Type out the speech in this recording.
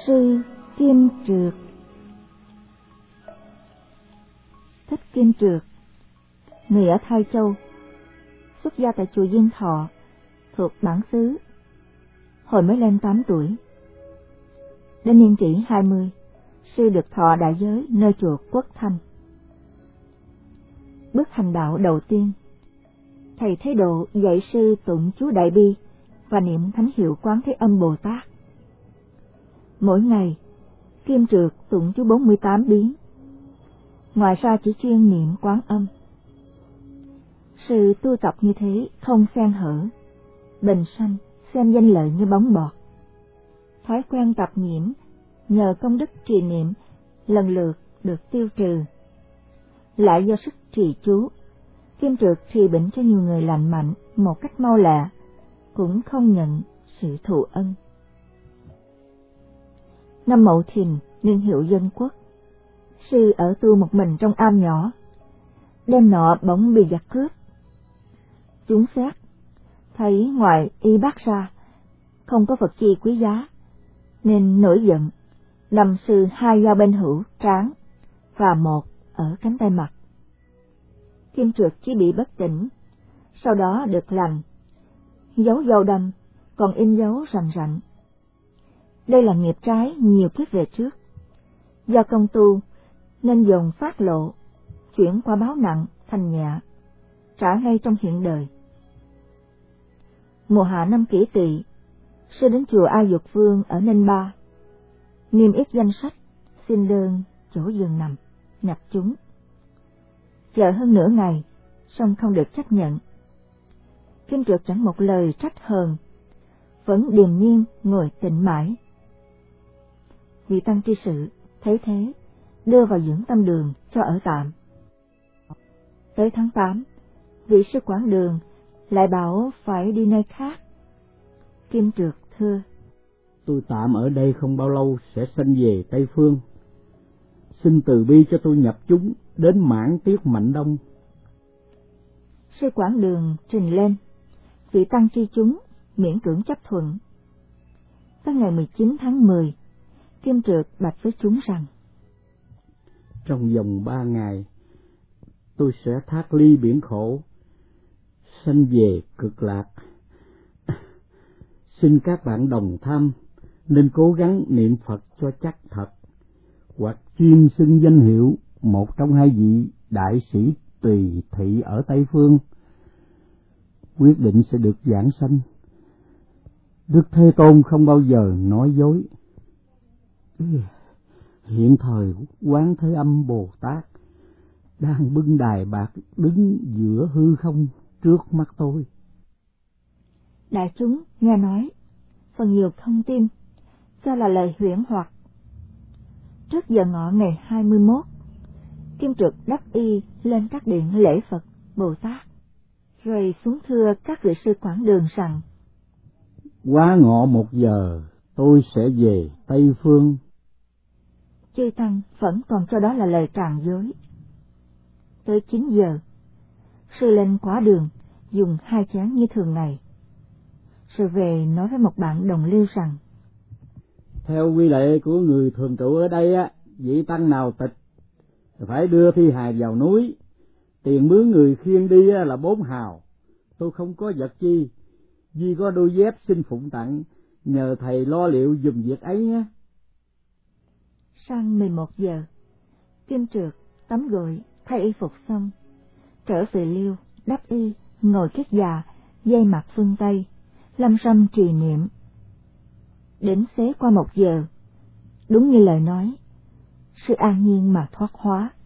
Sư Kim Trược. Thích Kim Trược, người ở Thái Châu, xuất gia tại chùa Diên Thọ thuộc Bản Xứ. Hồi mới lên 8 tuổi, đến niên kỷ 20, sư được thọ đại giới nơi chùa Quốc Thanh. Bước hành đạo đầu tiên, thầy Thế Độ dạy sư tụng chú Đại Bi và niệm thánh hiệu Quán Thế Âm Bồ Tát. Mỗi ngày, Kim Trược tụng chú 48 biến, ngoài ra chỉ chuyên niệm Quán Âm. Sự tu tập như thế không xen hở, bình sanh, xem danh lợi như bóng bọt. Thói quen tập nhiễm nhờ công đức trì niệm lần lượt được tiêu trừ. Lại do sức trì chú, Kim Trược trì bệnh cho nhiều người lành mạnh một cách mau lẹ, cũng không nhận sự thù ân. Năm Mậu Thìn, niên hiệu Dân Quốc, sư ở tu một mình trong am nhỏ. Đêm nọ bỗng bị giặc cướp. Chúng xét, thấy ngoài y bát ra không có vật chi quý giá, nên nổi giận, đâm sư 2 dao bên hữu trán và 1 ở cánh tay mặt. Kim Trược chỉ bị bất tỉnh, sau đó được lành. Dấu dao đâm còn in dấu rành rạnh. Đây là nghiệp trái nhiều kiếp về trước. Do công tu nên dồn phát lộ, chuyển qua báo nặng thành nhẹ, trả ngay trong hiện đời. Mùa hạ năm Kỷ Tỵ, sư đến chùa A Dục Vương ở Ninh Ba, niêm yết danh sách, xin đơn chỗ giường nằm, nhập chúng. Chờ hơn nửa ngày, song không được chấp nhận. Kim Trược chẳng một lời trách hờn, vẫn điềm nhiên ngồi tịnh mãi. Vị tăng tri sự thấy thế, đưa vào dưỡng tâm đường cho ở tạm. Tới tháng 8, vị sư quản đường lại bảo phải đi nơi khác. Kim Trược thưa: tôi tạm ở đây không bao lâu sẽ sanh về Tây Phương. Xin từ bi cho tôi nhập chúng đến Mãn Tiết Mạnh Đông. Sư quản đường trình lên, vị tăng tri chúng miễn cưỡng chấp thuận. Tới ngày 19 tháng 10, Kim Trược bạch với chúng rằng: trong vòng 3 ngày, tôi sẽ thoát ly biển khổ, sanh về Cực Lạc. Xin các bạn đồng tham nên cố gắng niệm Phật cho chắc thật, hoặc chuyên xưng danh hiệu một trong 2 vị đại sĩ tùy thị ở Tây Phương, quyết định sẽ được giảng sanh. Đức Thế Tôn không bao giờ nói dối. Hiện thời Quán Thế Âm Bồ Tát đang bưng đài bạc đứng giữa hư không trước mắt tôi. Đại chúng nghe nói, phần nhiều thông tin cho là lời huyễn hoặc. Trước giờ ngọ ngày 21, Kim Trược đắp y lên các điện lễ Phật Bồ Tát, rồi xuống thưa các vị sư quản đường rằng: quá ngọ 1 giờ tôi sẽ về Tây Phương. Chư tăng vẫn còn cho đó là lời tràn dối. Tới 9 giờ, sư lên quả đường dùng 2 chén như thường ngày. Sư về nói với một bạn đồng lưu rằng: theo quy lệ của người thường trụ ở đây á, vị tăng nào tịch phải đưa thi hài vào núi. Tiền mướn người khiêng đi là 4 hào. Tôi không có vật chi, duy có đôi dép xin phụng tặng, nhờ thầy lo liệu giùm việc ấy nhé. Sang 11 giờ, Kim Trược tắm gội, thay y phục xong, trở về liêu, đắp y, ngồi kiết già, dây mặt phương Tây, lâm râm trì niệm. Đến xế qua 1 giờ, đúng như lời nói, sư an nhiên mà thoát hóa.